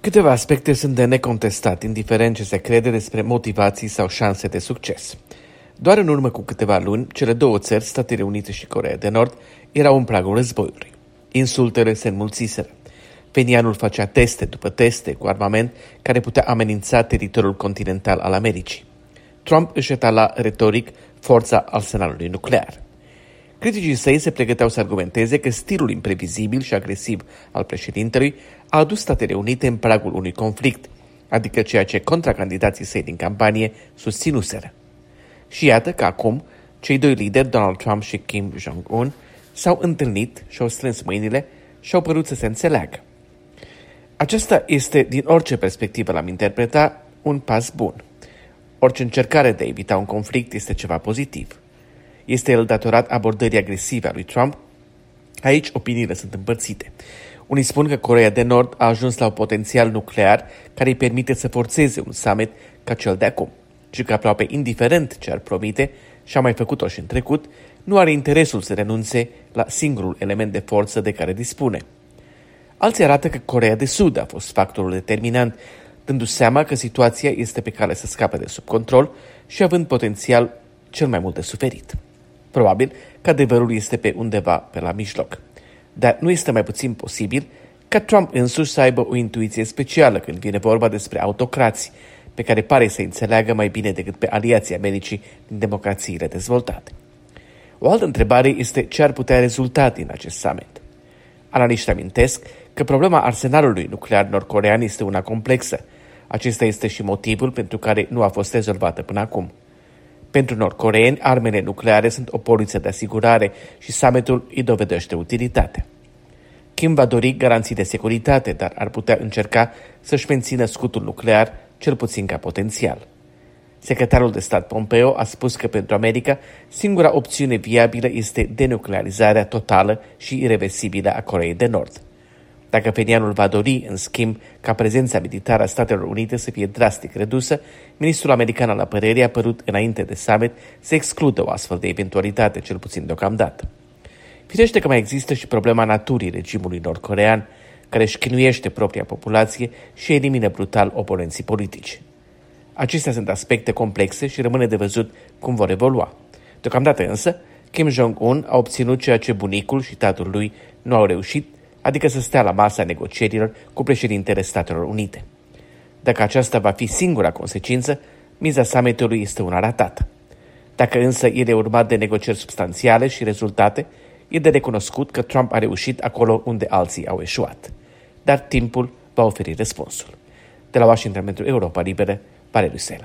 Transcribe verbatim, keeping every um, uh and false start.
Câteva aspecte sunt de necontestat, indiferent ce se crede despre motivații sau șanse de succes. Doar în urmă cu câteva luni, cele două țări, Statele Unite și Coreea de Nord, erau în pragul războiului. Insultele se înmulțiseră. Penianul făcea teste după teste cu armament care putea amenința teritoriul continental al Americii. Trump își etala retoric forța arsenalului nuclear. Criticii săi se pregăteau să argumenteze că stilul imprevizibil și agresiv al președintelui a adus Statele Unite în pragul unui conflict, adică ceea ce contracandidații săi din campanie susținuseră. Și iată că acum, cei doi lideri, Donald Trump și Kim Jong-un, s-au întâlnit și-au strâns mâinile și au părut să se înțeleagă. Aceasta este, din orice perspectivă l-am interpreta, un pas bun. Orice încercare de a evita un conflict este ceva pozitiv. Este el datorat abordării agresive a lui Trump? Aici opiniile sunt împărțite. Unii spun că Coreea de Nord a ajuns la un potențial nuclear care îi permite să forțeze un summit ca cel de acum, și că aproape indiferent ce ar promite, și a mai făcut-o și în trecut, nu are interesul să renunțe la singurul element de forță de care dispune. Alții arată că Coreea de Sud a fost factorul determinant, dându-și seama că situația este pe cale să scape de sub control și având potențial cel mai mult de suferit. Probabil că adevărul este pe undeva pe la mijloc. Dar nu este mai puțin posibil ca Trump însuși să aibă o intuiție specială când vine vorba despre autocrați, pe care pare să înțeleagă mai bine decât pe aliații Americii din democrațiile dezvoltate. O altă întrebare este ce ar putea rezulta din acest summit. Analiștii amintesc că problema arsenalului nuclear nord-corean este una complexă. Acesta este și motivul pentru care nu a fost rezolvată până acum. Pentru nord-coreeni, armele nucleare sunt o poliță de asigurare și summitul îi dovedește utilitatea. Kim va dori garanții de securitate, dar ar putea încerca să-și mențină scutul nuclear, cel puțin ca potențial. Secretarul de stat Pompeo a spus că pentru America singura opțiune viabilă este denuclearizarea totală și irreversibilă a Coreei de Nord. Dacă Penianul va dori, în schimb, ca prezența militară a Statelor Unite să fie drastic redusă, ministrul american al apărării a părut înainte de summit să excludă o astfel de eventualitate, cel puțin deocamdată. Firește că mai există și problema naturii regimului nord-corean, care își chinuiește propria populație și elimină brutal oponenții politici. Acestea sunt aspecte complexe și rămâne de văzut cum vor evolua. Deocamdată însă, Kim Jong-un a obținut ceea ce bunicul și tatăl lui nu au reușit, adică să stea la masa negocierilor cu președintele Statelor Unite. Dacă aceasta va fi singura consecință, miza summitului este una ratată. Dacă însă el e urmat de negocieri substanțiale și rezultate, e de recunoscut că Trump a reușit acolo unde alții au eșuat. Dar timpul va oferi răspunsul. De la Washington pentru Europa Liberă, Valeriu Sela.